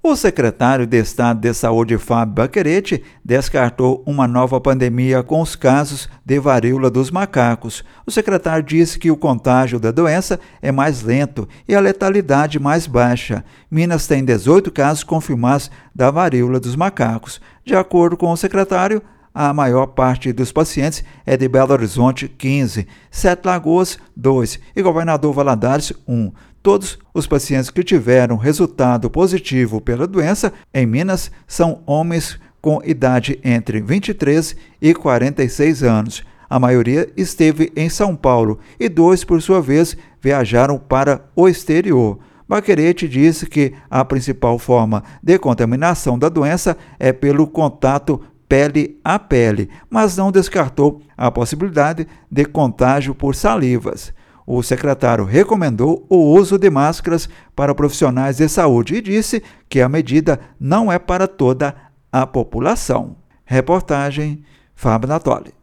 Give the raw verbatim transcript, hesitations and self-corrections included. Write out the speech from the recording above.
O secretário de Estado de Saúde, Fábio Baccherete, descartou uma nova pandemia com os casos de varíola dos macacos. O secretário disse que o contágio da doença é mais lento e a letalidade mais baixa. Minas tem dezoito casos confirmados da varíola dos macacos. De acordo com o secretário, a maior parte dos pacientes é de Belo Horizonte, quinze, Sete Lagoas, dois e Governador Valadares, um. Todos os pacientes que tiveram resultado positivo pela doença em Minas são homens com idade entre vinte e três e quarenta e seis anos. A maioria esteve em São Paulo e dois, por sua vez, viajaram para o exterior. Baccherete disse que a principal forma de contaminação da doença é pelo contato pele a pele, mas não descartou a possibilidade de contágio por salivas. O secretário recomendou o uso de máscaras para profissionais de saúde e disse que a medida não é para toda a população. Reportagem Fábio Natoli.